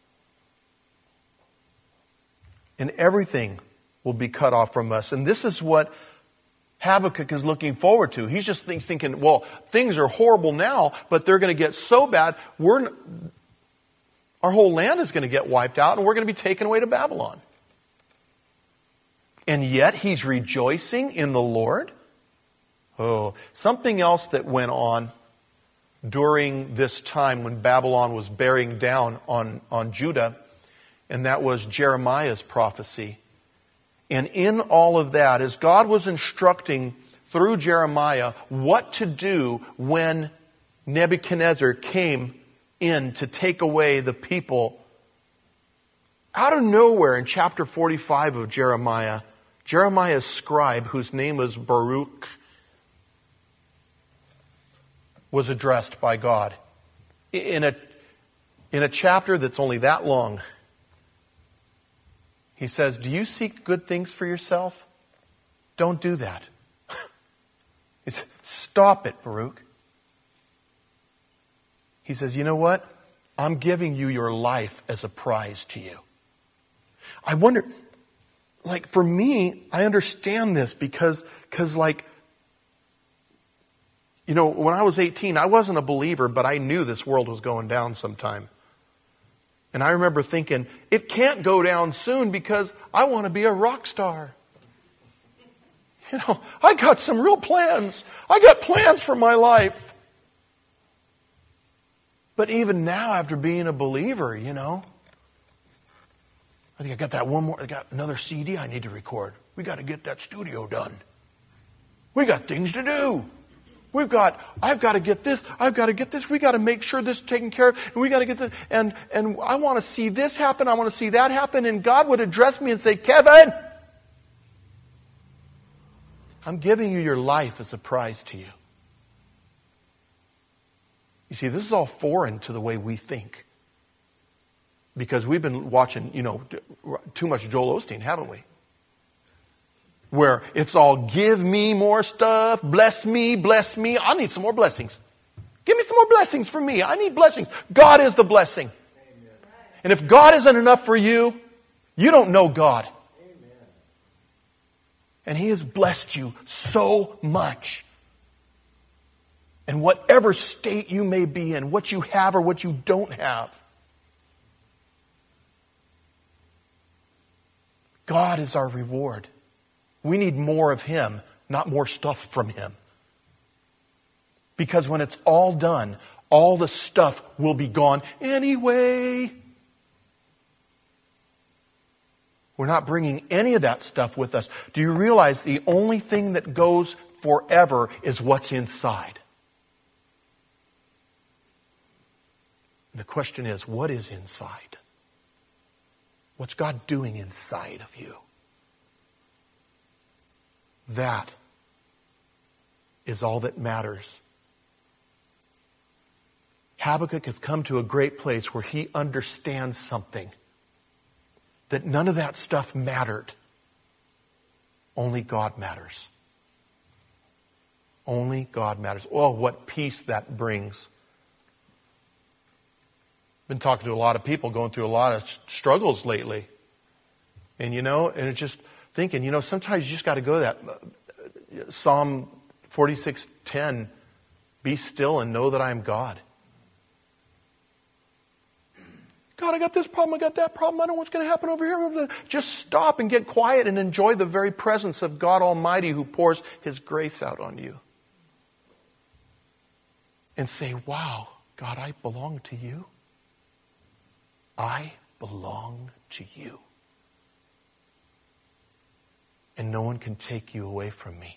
And everything will be cut off from us. And this is what Habakkuk is looking forward to. He's just thinking, well, things are horrible now, but they're going to get so bad, we're, our whole land is going to get wiped out and we're going to be taken away to Babylon. And yet he's rejoicing in the Lord. Oh, something else that went on during this time when Babylon was bearing down on, on Judah, and that was Jeremiah's prophecy. And in all of that, as God was instructing through Jeremiah what to do when Nebuchadnezzar came in to take away the people, out of nowhere in chapter forty-five of Jeremiah, Jeremiah's scribe, whose name was Baruch, was addressed by God. In a, in a chapter that's only that long, he says, do you seek good things for yourself? Don't do that. He says, stop it, Baruch. He says, you know what? I'm giving you your life as a prize to you. I wonder, like for me, I understand this because, because like, you know, when I was eighteen, I wasn't a believer, but I knew this world was going down sometime. And I remember thinking, it can't go down soon because I want to be a rock star. You know, I got some real plans. I got plans for my life. But even now, after being a believer, you know, I think I got that one more, I got another C D I need to record. We got to get that studio done. We got things to do. We've got, I've got to get this, I've got to get this, we got to make sure this is taken care of, and we got to get this, and, and I want to see this happen, I want to see that happen, and God would address me and say, Kevin, I'm giving you your life as a prize to you. You see, this is all foreign to the way we think. Because we've been watching, you know, too much Joel Osteen, haven't we? Where it's all, give me more stuff, bless me, bless me. I need some more blessings. Give me some more blessings for me. I need blessings. God is the blessing. Amen. And if God isn't enough for you, you don't know God. Amen. And He has blessed you so much. And whatever state you may be in, what you have or what you don't have, God is our reward. We need more of Him, not more stuff from Him. Because when it's all done, all the stuff will be gone anyway. We're not bringing any of that stuff with us. Do you realize the only thing that goes forever is what's inside? And the question is, what is inside? What's God doing inside of you? That is all that matters. Habakkuk has come to a great place where he understands something. That none of that stuff mattered. Only God matters. Only God matters. Oh, what peace that brings. Been talking to a lot of people going through a lot of struggles lately. And you know, and it's just thinking, you know, sometimes you just got to go to that. Psalm forty-six ten, be still and know that I am God. God, I got this problem, I got that problem, I don't know what's going to happen over here. Just stop and get quiet and enjoy the very presence of God Almighty who pours His grace out on you. And say, wow, God, I belong to you. I belong to you. And no one can take you away from me.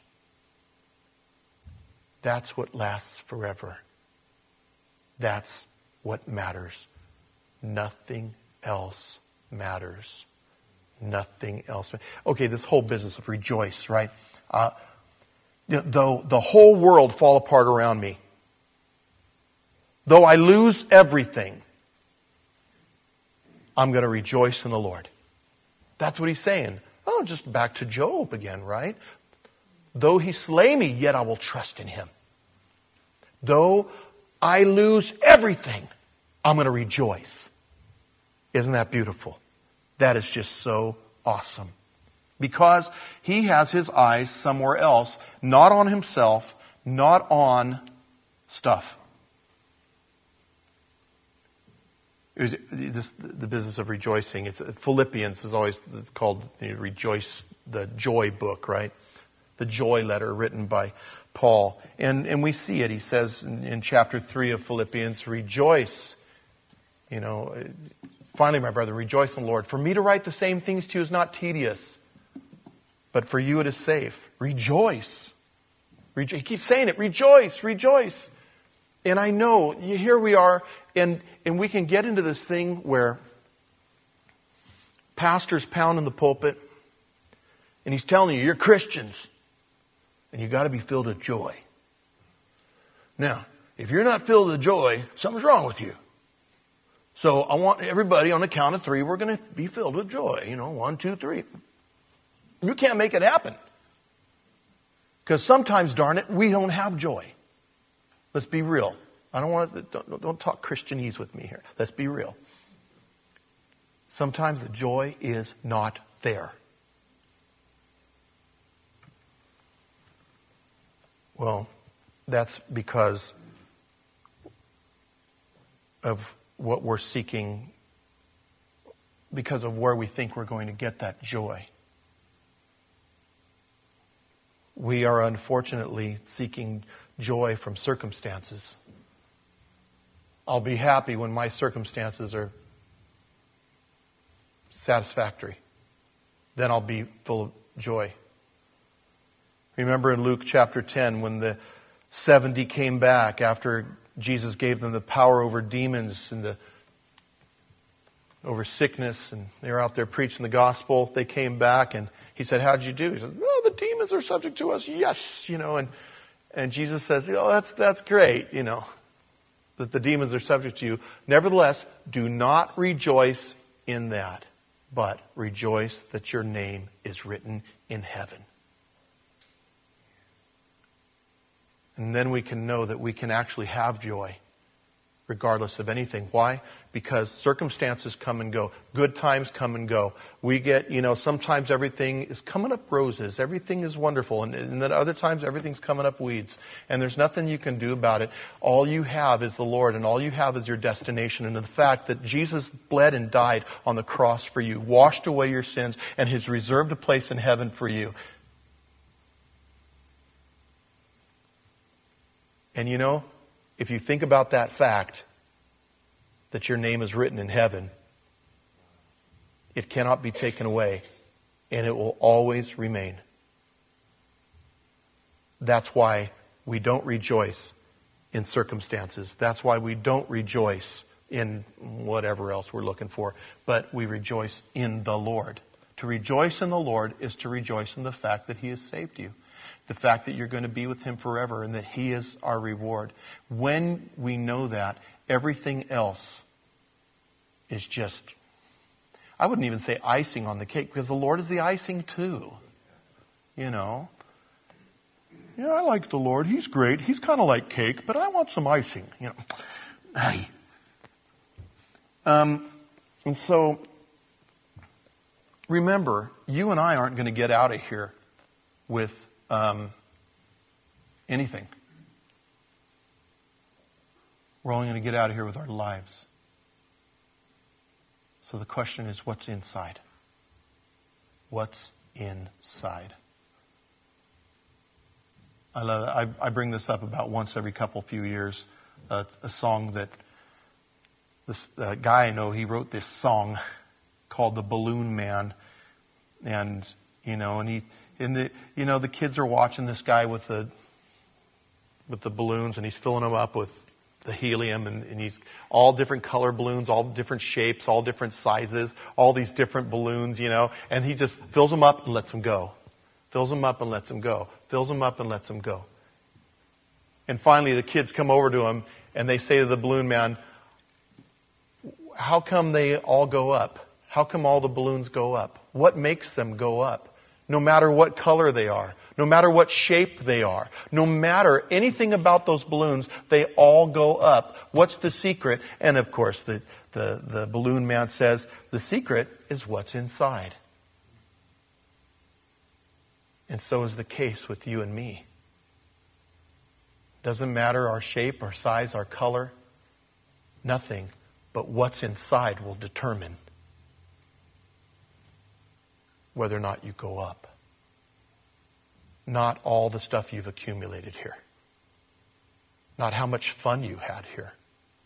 That's what lasts forever. That's what matters. Nothing else matters. Nothing else. Okay, this whole business of rejoice, right? Uh, you know, though the whole world fall apart around me, though I lose everything, I'm going to rejoice in the Lord. That's what he's saying. Oh, just back to Job again, right? Though he slay me, yet I will trust in him. Though I lose everything, I'm going to rejoice. Isn't that beautiful? That is just so awesome. Because he has his eyes somewhere else, not on himself, not on stuff. It was this, the business of rejoicing. It's, Philippians is always it's called the rejoice, the joy book, right? The joy letter written by Paul. And, and we see it. He says in, in chapter three of Philippians, rejoice. You know, finally, my brother, rejoice in the Lord. For me to write the same things to you is not tedious, but for you it is safe. Rejoice. Rejo- he keeps saying it. Rejoice, rejoice. And I know, here we are, and, and we can get into this thing where pastors pound in the pulpit, and he's telling you, you're Christians, and you got to be filled with joy. Now, if you're not filled with joy, something's wrong with you. So I want everybody on the count of three, we're going to be filled with joy. You know, one, two, three. You can't make it happen. Because sometimes, darn it, we don't have joy. Let's be real. I don't want to, don't, don't talk Christianese with me here. Let's be real. Sometimes the joy is not there. Well, that's because of what we're seeking, because of where we think we're going to get that joy. We are unfortunately seeking joy from circumstances. I'll be happy when my circumstances are satisfactory. Then I'll be full of joy. Remember in Luke chapter ten when the seventy came back after Jesus gave them the power over demons and the, over sickness, and they were out there preaching the gospel. They came back and he said, how did you do? He said, oh, the demons are subject to us. Yes, you know, and And Jesus says, oh, that's, that's great, you know, that the demons are subject to you. Nevertheless, do not rejoice in that, but rejoice that your name is written in heaven. And then we can know that we can actually have joy regardless of anything. Why? Because circumstances come and go. Good times come and go. We get, you know, sometimes everything is coming up roses. Everything is wonderful. And, and then other times everything's coming up weeds. And there's nothing you can do about it. All you have is the Lord, and all you have is your destination. And the fact that Jesus bled and died on the cross for you, washed away your sins, and has reserved a place in heaven for you. And you know, if you think about that fact, that your name is written in heaven, it cannot be taken away, and it will always remain. That's why we don't rejoice in circumstances. That's why we don't rejoice in whatever else we're looking for, but we rejoice in the Lord. To rejoice in the Lord is to rejoice in the fact that He has saved you. The fact that you're going to be with Him forever and that He is our reward. When we know that, everything else is just, I wouldn't even say icing on the cake, because the Lord is the icing too. You know? Yeah, I like the Lord. He's great. He's kind of like cake, but I want some icing. You know? Hey. Um, and so, remember, you and I aren't going to get out of here with um, anything. We're only going to get out of here with our lives. So the question is, what's inside? What's inside? I love that. I, I bring this up about once every couple few years. Uh, a song that this uh, guy I know, he wrote this song called "The Balloon Man," and you know, and he, in the, you know, the kids are watching this guy with the with the balloons, and he's filling them up with the helium, and, and he's all different color balloons, all different shapes, all different sizes, all these different balloons, you know, and he just fills them up and lets them go. Fills them up and lets them go. Fills them up and lets them go. And finally the kids come over to him and they say to the balloon man, how come they all go up? How come all the balloons go up? What makes them go up? No matter what color they are, no matter what shape they are, no matter anything about those balloons, they all go up. What's the secret? And of course the, the, the balloon man says, the secret is what's inside. And so is the case with you and me. Doesn't matter our shape, our size, our color. Nothing but what's inside will determine whether or not you go up. Not all the stuff you've accumulated here. Not how much fun you had here.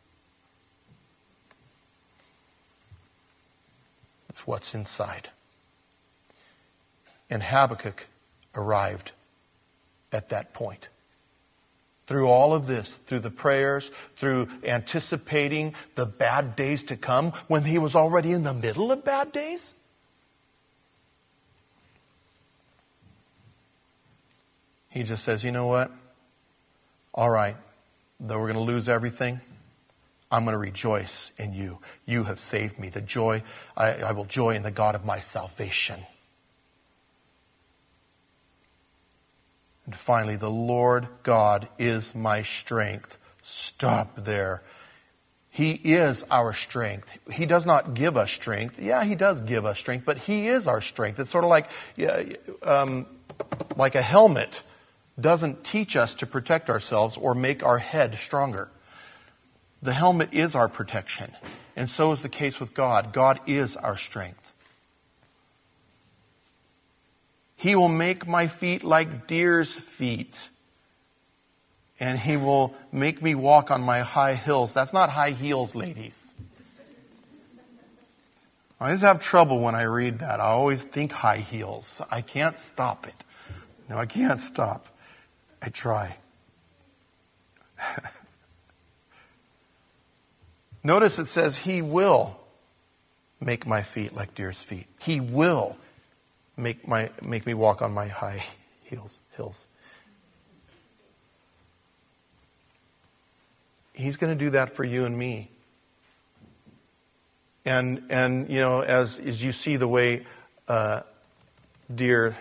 It's what's inside. And Habakkuk arrived at that point. Through all of this, through the prayers, through anticipating the bad days to come, when he was already in the middle of bad days. He just says, you know what? All right, though we're going to lose everything, I'm going to rejoice in you. You have saved me. The joy, I, I will joy in the God of my salvation. And finally, the Lord God is my strength. Stop there. He is our strength. He does not give us strength. Yeah, He does give us strength, but He is our strength. It's sort of like, yeah, um, like a helmet doesn't teach us to protect ourselves or make our head stronger. The helmet is our protection. And so is the case with God. God is our strength. He will make my feet like deer's feet. And He will make me walk on my high hills. That's not high heels, ladies. I always have trouble when I read that. I always think high heels. I can't stop it. No, I can't stop. I try. Notice it says He will make my feet like deer's feet. He will make my make me walk on my high heels hills. He's going to do that for you and me. And and you know, as as you see the way uh, deer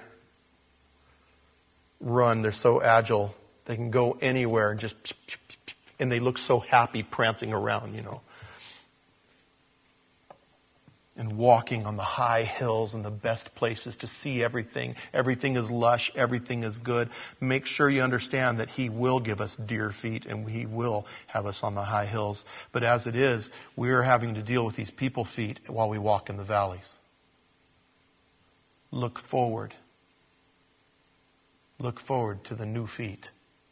run, they're so agile. They can go anywhere and just, and they look so happy prancing around, you know. And walking on the high hills and the best places to see everything. Everything is lush. Everything is good. Make sure you understand that He will give us deer feet and He will have us on the high hills. But as it is, we are having to deal with these people feet while we walk in the valleys. Look forward. Look forward to the new feet.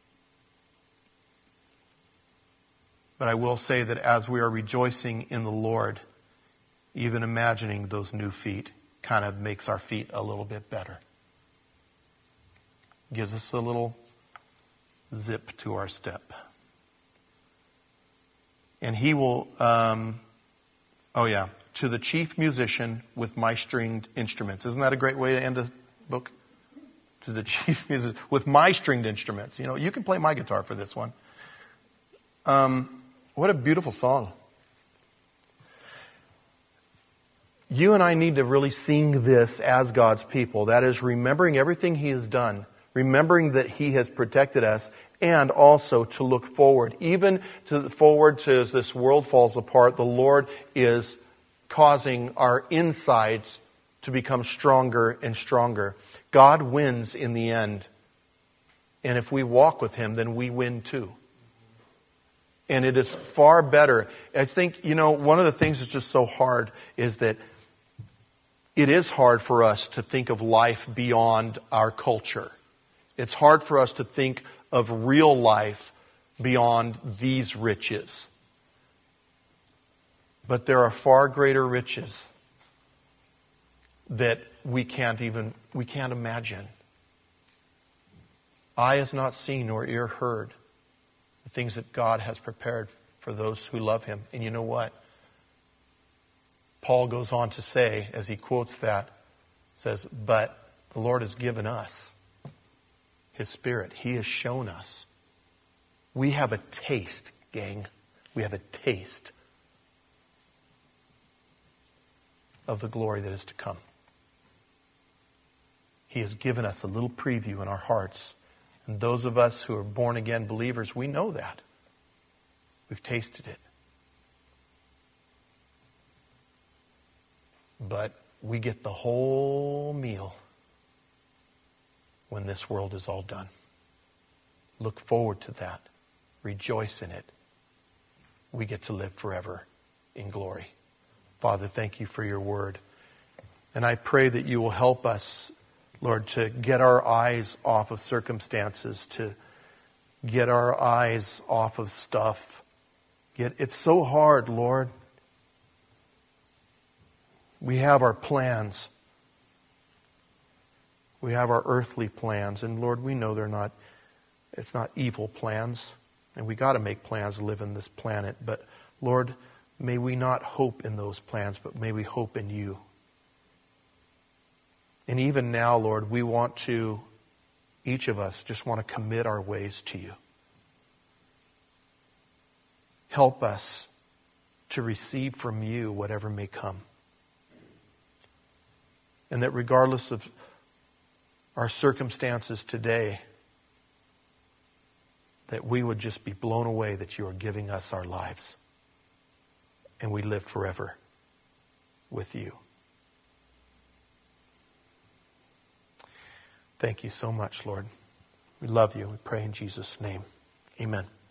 But I will say that as we are rejoicing in the Lord, even imagining those new feet kind of makes our feet a little bit better. Gives us a little zip to our step. And he will, um, oh yeah, to the chief musician with my stringed instruments. Isn't that a great way to end a book? To the chief musician with my stringed instruments. You know, you can play my guitar for this one. Um, what a beautiful song. You and I need to really sing this as God's people. That is, remembering everything He has done. Remembering that He has protected us. And also to look forward. Even to forward to as this world falls apart, the Lord is causing our insides to become stronger and stronger. God wins in the end. And if we walk with Him, then we win too. And it is far better. I think, you know, one of the things that's just so hard is that it is hard for us to think of life beyond our culture. It's hard for us to think of real life beyond these riches. But there are far greater riches that we can't even, we can't imagine. Eye has not seen nor ear heard the things that God has prepared for those who love Him. And you know what? Paul goes on to say, as he quotes that, says, but the Lord has given us His Spirit. He has shown us. We have a taste, gang. We have a taste of the glory that is to come. He has given us a little preview in our hearts. And those of us who are born again believers, we know that. We've tasted it. But we get the whole meal when this world is all done. Look forward to that. Rejoice in it. We get to live forever in glory. Father, thank You for Your word. And I pray that You will help us, Lord, to get our eyes off of circumstances, to get our eyes off of stuff. Get, it's so hard, Lord. We have our plans. We have our earthly plans. And Lord, we know they're not, it's not evil plans. And we got to make plans to live in this planet. But Lord, may we not hope in those plans, but may we hope in You. And even now, Lord, we want to, each of us just want to commit our ways to You. Help us to receive from You whatever may come. And that regardless of our circumstances today, that we would just be blown away that You are giving us our lives. And we live forever with You. Thank You so much, Lord. We love You. We pray in Jesus' name. Amen.